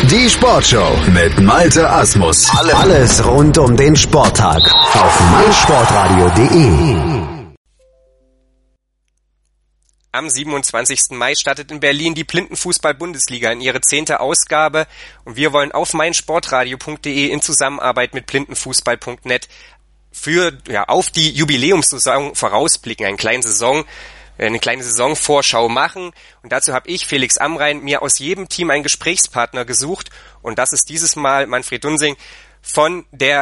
Die Sportshow mit Malte Asmus. Alles rund um den Sporttag auf meinsportradio.de. Am 27. Mai startet in Berlin die Blindenfußball-Bundesliga in ihre 10. Ausgabe und wir wollen auf meinsportradio.de in Zusammenarbeit mit blindenfußball.net auf die Jubiläumssaison vorausblicken, eine kleine Saisonvorschau machen. Und dazu habe ich, Felix Amrain, mir aus jedem Team einen Gesprächspartner gesucht. Und das ist dieses Mal Manfred Dunsing vom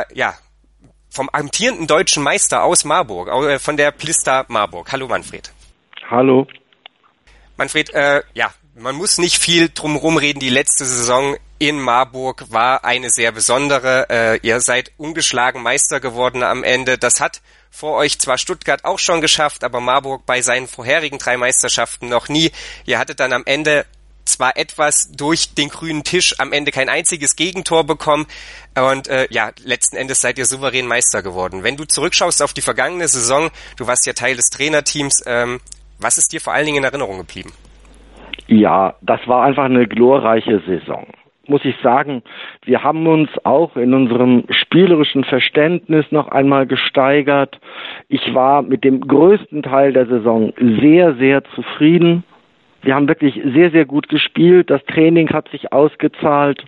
amtierenden deutschen Meister aus Marburg, von der Plista Marburg. Hallo Manfred. Hallo. Manfred, man muss nicht viel drumherum reden. Die letzte Saison in Marburg war eine sehr besondere. Ihr seid ungeschlagen Meister geworden am Ende. Das hat vor euch zwar Stuttgart auch schon geschafft, aber Marburg bei seinen vorherigen 3 Meisterschaften noch nie. Ihr hattet dann am Ende zwar etwas durch den grünen Tisch, am Ende kein einziges Gegentor bekommen und letzten Endes seid ihr souverän Meister geworden. Wenn du zurückschaust auf die vergangene Saison, du warst ja Teil des Trainerteams, was ist dir vor allen Dingen in Erinnerung geblieben? Ja, das war einfach eine glorreiche Saison. Muss ich sagen, wir haben uns auch in unserem spielerischen Verständnis noch einmal gesteigert. Ich war mit dem größten Teil der Saison sehr, sehr zufrieden. Wir haben wirklich sehr, sehr gut gespielt. Das Training hat sich ausgezahlt.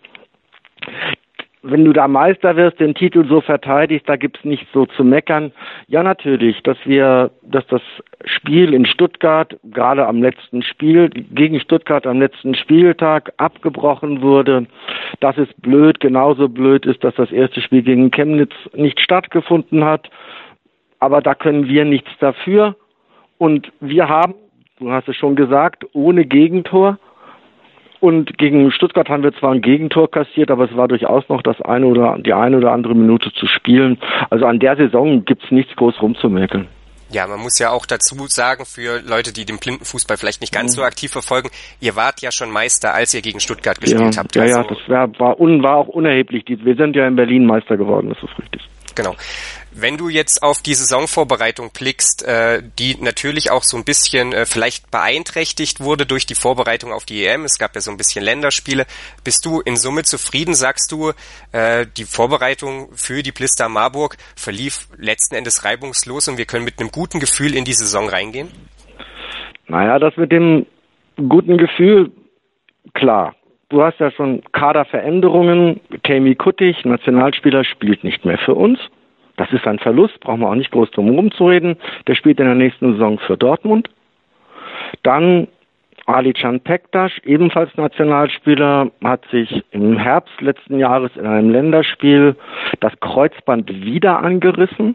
Wenn du da Meister wirst, den Titel so verteidigst, da gibt's nichts so zu meckern. Ja, natürlich, dass das Spiel in Stuttgart, gerade gegen Stuttgart am letzten Spieltag abgebrochen wurde. Das ist blöd. Genauso blöd ist, dass das erste Spiel gegen Chemnitz nicht stattgefunden hat. Aber da können wir nichts dafür. Und wir haben, du hast es schon gesagt, ohne Gegentor. Und gegen Stuttgart haben wir zwar ein Gegentor kassiert, aber es war durchaus noch die eine oder andere Minute zu spielen. Also an der Saison gibt's nichts groß rumzumäkeln. Ja, man muss ja auch dazu sagen, für Leute, die den Blindenfußball vielleicht nicht ganz so aktiv verfolgen, ihr wart ja schon Meister, als ihr gegen Stuttgart gespielt habt. Ja, das war auch unerheblich. Wir sind ja in Berlin Meister geworden, das ist richtig. Genau. Wenn du jetzt auf die Saisonvorbereitung blickst, die natürlich auch so ein bisschen vielleicht beeinträchtigt wurde durch die Vorbereitung auf die EM, es gab ja so ein bisschen Länderspiele, bist du in Summe zufrieden? Sagst du, die Vorbereitung für die Plista Marburg verlief letzten Endes reibungslos und wir können mit einem guten Gefühl in die Saison reingehen? Naja, das mit dem guten Gefühl, klar. Du hast ja schon Kaderveränderungen. Tammy Kuttig, Nationalspieler, spielt nicht mehr für uns. Das ist ein Verlust, brauchen wir auch nicht groß drum rumzureden. Der spielt in der nächsten Saison für Dortmund. Dann Ali-Can Pektaş, ebenfalls Nationalspieler, hat sich im Herbst letzten Jahres in einem Länderspiel das Kreuzband wieder angerissen.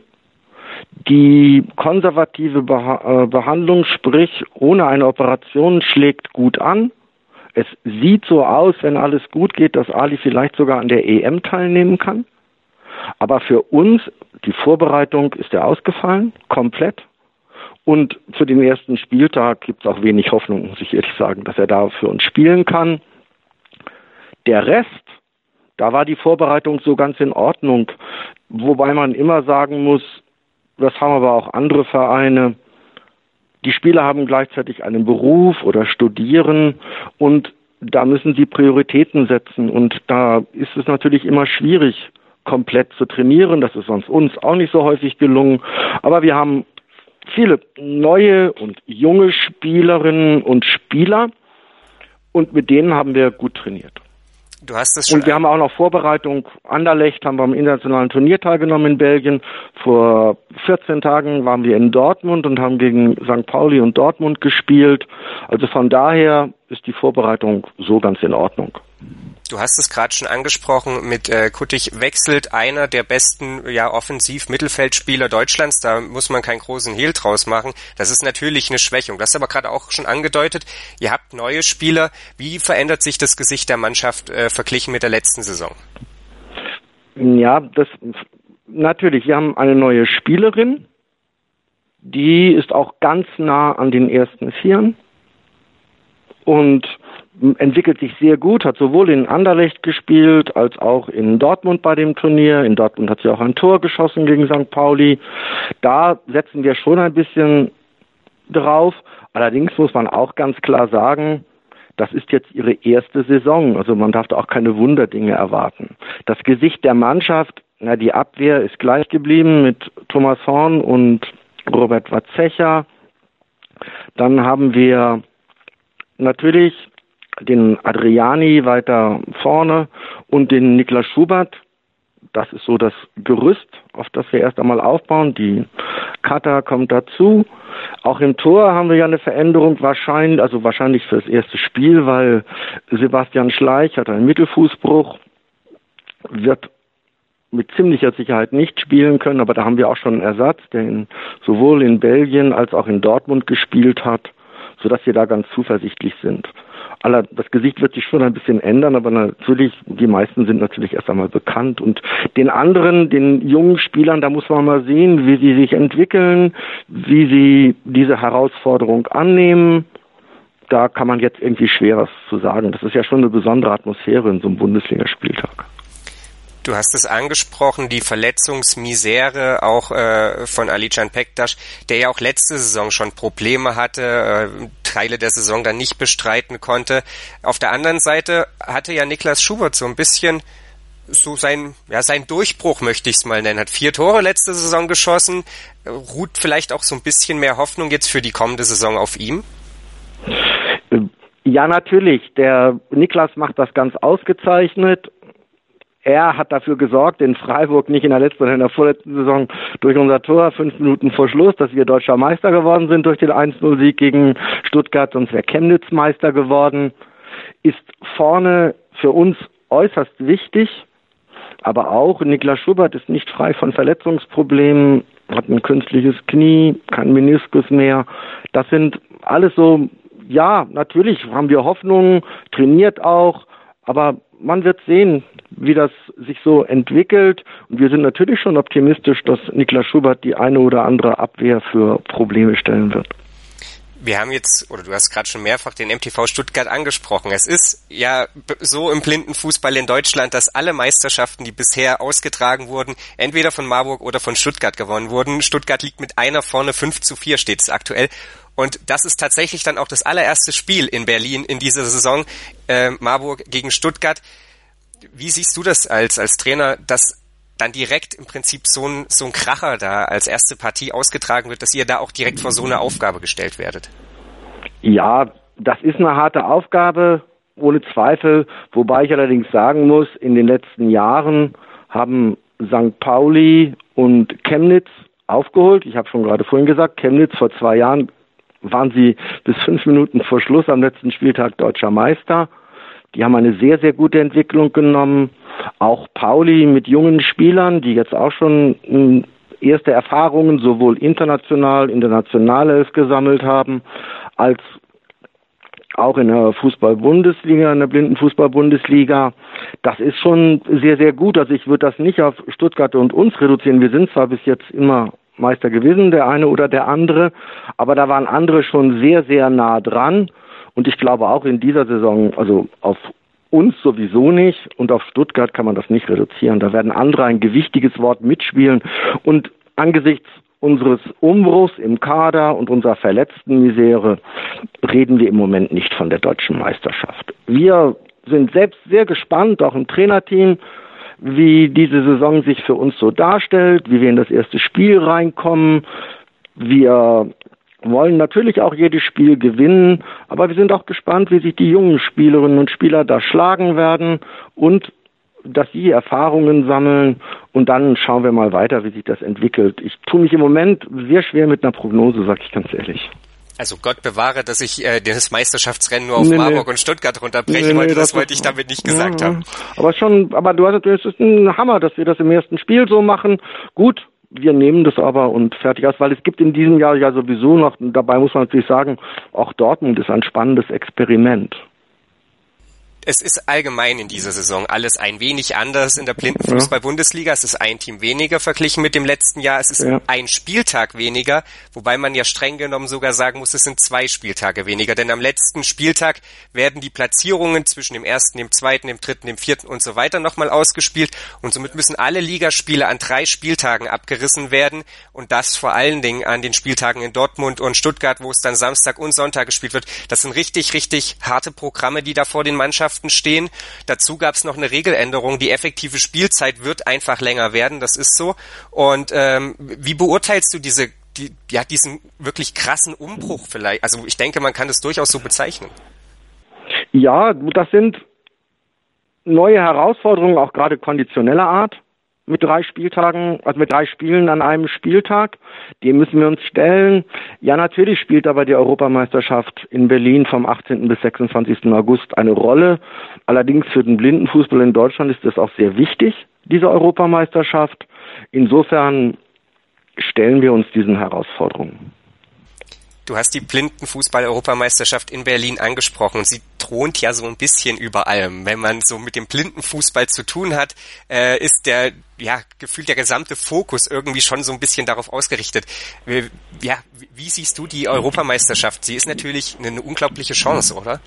Die konservative Behandlung, sprich ohne eine Operation, schlägt gut an. Es sieht so aus, wenn alles gut geht, dass Ali vielleicht sogar an der EM teilnehmen kann. Aber für uns, die Vorbereitung ist ja ausgefallen, komplett. Und für den ersten Spieltag gibt es auch wenig Hoffnung, muss ich ehrlich sagen, dass er da für uns spielen kann. Der Rest, da war die Vorbereitung so ganz in Ordnung. Wobei man immer sagen muss, das haben aber auch andere Vereine, die Spieler haben gleichzeitig einen Beruf oder studieren und da müssen sie Prioritäten setzen. Und da ist es natürlich immer schwierig, komplett zu trainieren. Das ist uns auch nicht so häufig gelungen. Aber wir haben viele neue und junge Spielerinnen und Spieler und mit denen haben wir gut trainiert. Du hast es schon. Und wir haben auch noch Vorbereitung. Anderlecht haben wir am internationalen Turnier teilgenommen in Belgien. Vor 14 Tagen waren wir in Dortmund und haben gegen St. Pauli und Dortmund gespielt. Also von daher ist die Vorbereitung so ganz in Ordnung. Du hast es gerade schon angesprochen, mit Kuttig wechselt einer der besten Offensiv-Mittelfeldspieler Deutschlands, da muss man keinen großen Hehl draus machen. Das ist natürlich eine Schwächung. Das ist aber gerade auch schon angedeutet. Ihr habt neue Spieler. Wie verändert sich das Gesicht der Mannschaft verglichen mit der letzten Saison? Ja, natürlich. Wir haben eine neue Spielerin, die ist auch ganz nah an den ersten Vieren und entwickelt sich sehr gut, hat sowohl in Anderlecht gespielt, als auch in Dortmund bei dem Turnier. In Dortmund hat sie auch ein Tor geschossen gegen St. Pauli. Da setzen wir schon ein bisschen drauf. Allerdings muss man auch ganz klar sagen, das ist jetzt ihre erste Saison. Also man darf da auch keine Wunderdinge erwarten. Das Gesicht der Mannschaft, die Abwehr ist gleich geblieben mit Thomas Horn und Robert Watzecher. Dann haben wir natürlich den Adriani weiter vorne und den Niklas Schubert. Das ist so das Gerüst, auf das wir erst einmal aufbauen. Die Kata kommt dazu. Auch im Tor haben wir ja eine Veränderung wahrscheinlich für das erste Spiel, weil Sebastian Schleich hat einen Mittelfußbruch, wird mit ziemlicher Sicherheit nicht spielen können, aber da haben wir auch schon einen Ersatz, der sowohl in Belgien als auch in Dortmund gespielt hat, sodass wir da ganz zuversichtlich sind. Das Gesicht wird sich schon ein bisschen ändern, aber natürlich, die meisten sind natürlich erst einmal bekannt. Und den jungen Spielern, da muss man mal sehen, wie sie sich entwickeln, wie sie diese Herausforderung annehmen. Da kann man jetzt irgendwie schwer was zu sagen. Das ist ja schon eine besondere Atmosphäre in so einem Bundesligaspieltag. Du hast es angesprochen, die Verletzungsmisere auch von Alican Pektas, der ja auch letzte Saison schon Probleme hatte, Teile der Saison dann nicht bestreiten konnte. Auf der anderen Seite hatte ja Niklas Schubert so ein bisschen so sein Durchbruch, möchte ich es mal nennen. Hat 4 Tore letzte Saison geschossen. Ruht vielleicht auch so ein bisschen mehr Hoffnung jetzt für die kommende Saison auf ihm? Ja, natürlich. Der Niklas macht das ganz ausgezeichnet. Er hat dafür gesorgt, in Freiburg nicht in der letzten, sondern in der vorletzten Saison durch unser Tor 5 Minuten vor Schluss, dass wir deutscher Meister geworden sind durch den 1-0-Sieg gegen Stuttgart, sonst wäre Chemnitz Meister geworden. Ist vorne für uns äußerst wichtig, aber auch Niklas Schubert ist nicht frei von Verletzungsproblemen, hat ein künstliches Knie, kein Meniskus mehr. Das sind alles so, ja, natürlich haben wir Hoffnung, trainiert auch, aber man wird sehen, wie das sich so entwickelt. Und wir sind natürlich schon optimistisch, dass Niklas Schubert die eine oder andere Abwehr für Probleme stellen wird. Wir haben jetzt, oder du hast gerade schon mehrfach den MTV Stuttgart angesprochen. Es ist ja so im Blindenfußball in Deutschland, dass alle Meisterschaften, die bisher ausgetragen wurden, entweder von Marburg oder von Stuttgart gewonnen wurden. Stuttgart liegt mit einer vorne, 5-4 steht es aktuell. Und das ist tatsächlich dann auch das allererste Spiel in Berlin in dieser Saison, Marburg gegen Stuttgart. Wie siehst du das als Trainer, dass dann direkt im Prinzip so ein Kracher da als erste Partie ausgetragen wird, dass ihr da auch direkt vor so eine Aufgabe gestellt werdet? Ja, das ist eine harte Aufgabe, ohne Zweifel. Wobei ich allerdings sagen muss, in den letzten Jahren haben St. Pauli und Chemnitz aufgeholt. Ich habe schon gerade vorhin gesagt, Chemnitz vor 2 Jahren waren sie bis 5 Minuten vor Schluss am letzten Spieltag deutscher Meister. Die haben eine sehr, sehr gute Entwicklung genommen. Auch Pauli mit jungen Spielern, die jetzt auch schon erste Erfahrungen sowohl international in der Nationalelf gesammelt haben, als auch in der Fußball-Bundesliga, in der Blindenfußball-Bundesliga. Das ist schon sehr, sehr gut. Also ich würde das nicht auf Stuttgart und uns reduzieren. Wir sind zwar bis jetzt immer Meister gewesen, der eine oder der andere, aber da waren andere schon sehr, sehr nah dran. Und ich glaube auch in dieser Saison, also auf uns sowieso nicht und auf Stuttgart kann man das nicht reduzieren. Da werden andere ein gewichtiges Wort mitspielen. Und angesichts unseres Umbruchs im Kader und unserer Verletztenmisere reden wir im Moment nicht von der deutschen Meisterschaft. Wir sind selbst sehr gespannt, auch im Trainerteam, wie diese Saison sich für uns so darstellt, wie wir in das erste Spiel reinkommen. Wir wollen natürlich auch jedes Spiel gewinnen, aber wir sind auch gespannt, wie sich die jungen Spielerinnen und Spieler da schlagen werden und dass sie Erfahrungen sammeln und dann schauen wir mal weiter, wie sich das entwickelt. Ich tue mich im Moment sehr schwer mit einer Prognose, sag ich ganz ehrlich. Also Gott bewahre, dass ich das Meisterschaftsrennen nur auf Marburg und Stuttgart runterbrechen wollte. Das wollte ich damit nicht gesagt haben. Aber du hast natürlich, das ist ein Hammer, dass wir das im ersten Spiel so machen. Gut, wir nehmen das aber und fertig aus, weil es gibt in diesem Jahr ja sowieso noch, dabei muss man natürlich sagen, auch Dortmund ist ein spannendes Experiment. es ist allgemein in dieser Saison alles ein wenig anders in der Blindenfußball-Bundesliga. Es ist ein Team weniger verglichen mit dem letzten Jahr. Es ist ein Spieltag weniger, wobei man ja streng genommen sogar sagen muss, es sind 2 Spieltage weniger. Denn am letzten Spieltag werden die Platzierungen zwischen dem 1., dem 2., dem 3., dem 4. und so weiter nochmal ausgespielt. Und somit müssen alle Ligaspiele an 3 Spieltagen abgerissen werden. Und das vor allen Dingen an den Spieltagen in Dortmund und Stuttgart, wo es dann Samstag und Sonntag gespielt wird. Das sind richtig, richtig harte Programme, die da vor den Mannschaften stehen. Dazu gab es noch eine Regeländerung. Die effektive Spielzeit wird einfach länger werden. Das ist so. Und wie beurteilst du diesen wirklich krassen Umbruch vielleicht? Also ich denke, man kann das durchaus so bezeichnen. Ja, das sind neue Herausforderungen, auch gerade konditioneller Art. Mit 3 Spieltagen, also mit 3 Spielen an einem Spieltag. Dem müssen wir uns stellen. Ja, natürlich spielt aber die Europameisterschaft in Berlin vom 18. bis 26. August eine Rolle. Allerdings für den Blindenfußball in Deutschland ist das auch sehr wichtig, diese Europameisterschaft. Insofern stellen wir uns diesen Herausforderungen. Du hast die Blindenfußball-Europameisterschaft in Berlin angesprochen und sie thront ja so ein bisschen über allem. Wenn man so mit dem Blindenfußball zu tun hat, ist gefühlt der gesamte Fokus irgendwie schon so ein bisschen darauf ausgerichtet. Wie siehst du die Europameisterschaft? Sie ist natürlich eine unglaubliche Chance, oder?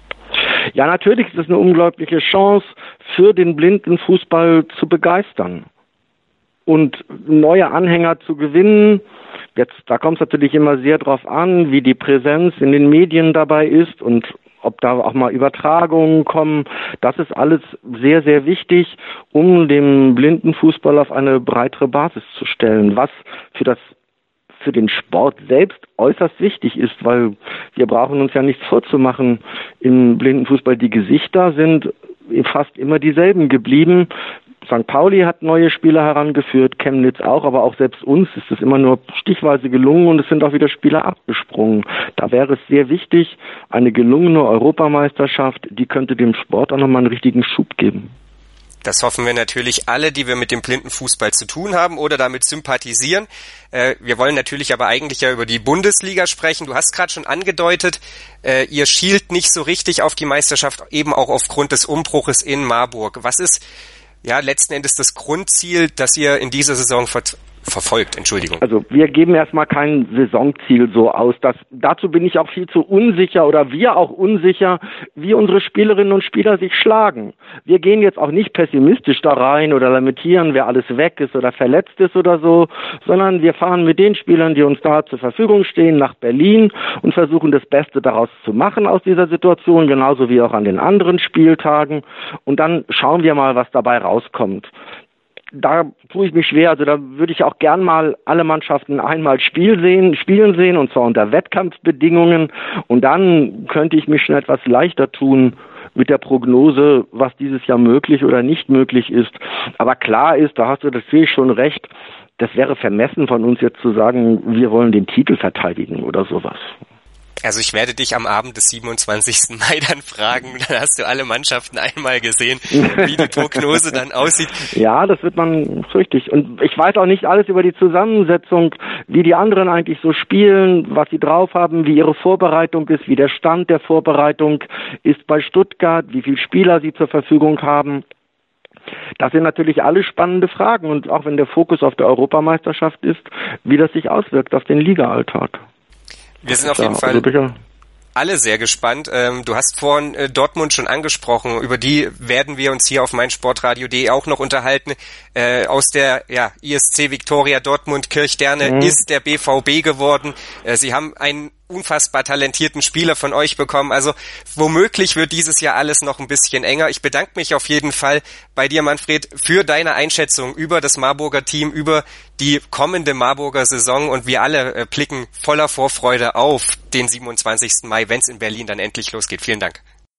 Ja, natürlich ist es eine unglaubliche Chance, für den Blindenfußball zu begeistern und neue Anhänger zu gewinnen. Jetzt, da kommt es natürlich immer sehr drauf an, wie die Präsenz in den Medien dabei ist und ob da auch mal Übertragungen kommen. Das ist alles sehr, sehr wichtig, um den Blindenfußball auf eine breitere Basis zu stellen, was für den Sport selbst äußerst wichtig ist, weil wir brauchen uns ja nichts vorzumachen. Im Blindenfußball die Gesichter sind fast immer dieselben geblieben. St. Pauli hat neue Spieler herangeführt, Chemnitz auch, aber auch selbst uns ist es immer nur stichweise gelungen und es sind auch wieder Spieler abgesprungen. Da wäre es sehr wichtig, eine gelungene Europameisterschaft, die könnte dem Sport auch nochmal einen richtigen Schub geben. Das hoffen wir natürlich alle, die wir mit dem Blindenfußball zu tun haben oder damit sympathisieren. Wir wollen natürlich aber eigentlich ja über die Bundesliga sprechen. Du hast gerade schon angedeutet, ihr schielt nicht so richtig auf die Meisterschaft, eben auch aufgrund des Umbruches in Marburg. Was ist letzten Endes das Grundziel, das ihr in dieser Saison verfolgt? Entschuldigung. Also wir geben erstmal kein Saisonziel so aus. Dazu bin ich auch viel zu unsicher oder wir auch unsicher, wie unsere Spielerinnen und Spieler sich schlagen. Wir gehen jetzt auch nicht pessimistisch da rein oder lamentieren, wer alles weg ist oder verletzt ist oder so, sondern wir fahren mit den Spielern, die uns da zur Verfügung stehen, nach Berlin und versuchen das Beste daraus zu machen aus dieser Situation, genauso wie auch an den anderen Spieltagen. Und dann schauen wir mal, was dabei rauskommt. Da tue ich mich schwer, also da würde ich auch gern mal alle Mannschaften einmal spielen sehen, und zwar unter Wettkampfbedingungen, und dann könnte ich mich schon etwas leichter tun mit der Prognose, was dieses Jahr möglich oder nicht möglich ist. Aber klar ist, da hast du natürlich schon recht, das wäre vermessen von uns jetzt zu sagen, wir wollen den Titel verteidigen oder sowas. Also ich werde dich am Abend des 27. Mai dann fragen, dann hast du alle Mannschaften einmal gesehen, wie die Prognose dann aussieht. Ja, das wird man richtig. Und ich weiß auch nicht alles über die Zusammensetzung, wie die anderen eigentlich so spielen, was sie drauf haben, wie ihre Vorbereitung ist, wie der Stand der Vorbereitung ist bei Stuttgart, wie viele Spieler sie zur Verfügung haben. Das sind natürlich alle spannende Fragen, und auch wenn der Fokus auf der Europameisterschaft ist, wie das sich auswirkt auf den Liga-Alltag. Wir sind auf jeden Fall alle sehr gespannt. Du hast vorhin Dortmund schon angesprochen. Über die werden wir uns hier auf meinsportradio.de auch noch unterhalten. Aus der ISC Viktoria Dortmund Kirchderne ist der BVB geworden. Sie haben einen unfassbar talentierten Spieler von euch bekommen. Also womöglich wird dieses Jahr alles noch ein bisschen enger. Ich bedanke mich auf jeden Fall bei dir, Manfred, für deine Einschätzung über das Marburger Team, über die kommende Marburger Saison, und wir alle blicken voller Vorfreude auf den 27. Mai, wenn es in Berlin dann endlich losgeht. Vielen Dank.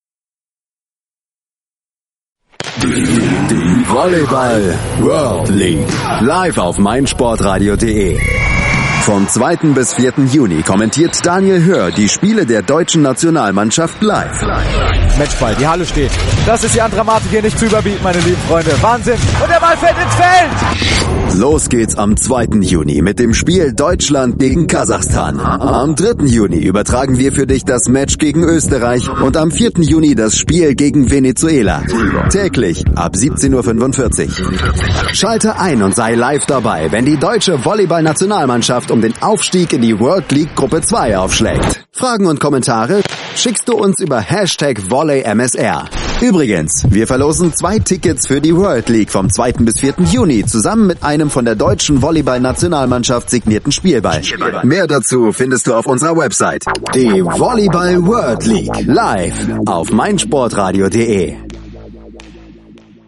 Die Volleyball World League live auf meinsportradio.de. Vom 2. bis 4. Juni kommentiert Daniel Hör die Spiele der deutschen Nationalmannschaft live. Matchball, die Halle steht. Das ist die an Dramatik hier nicht zu überbieten, meine lieben Freunde. Wahnsinn. Und der Ball fällt ins Feld. Los geht's am 2. Juni mit dem Spiel Deutschland gegen Kasachstan. Am 3. Juni übertragen wir für dich das Match gegen Österreich und am 4. Juni das Spiel gegen Venezuela. Täglich ab 17:45 Uhr. Schalte ein und sei live dabei, wenn die deutsche Volleyball-Nationalmannschaft um den Aufstieg in die World League Gruppe 2 aufschlägt. Fragen und Kommentare schickst du uns über #VolleyMSR. Übrigens, wir verlosen 2 Tickets für die World League vom 2. bis 4. Juni zusammen mit einem von der deutschen Volleyball-Nationalmannschaft signierten Spielball. Mehr dazu findest du auf unserer Website. Die Volleyball World League live auf meinsportradio.de.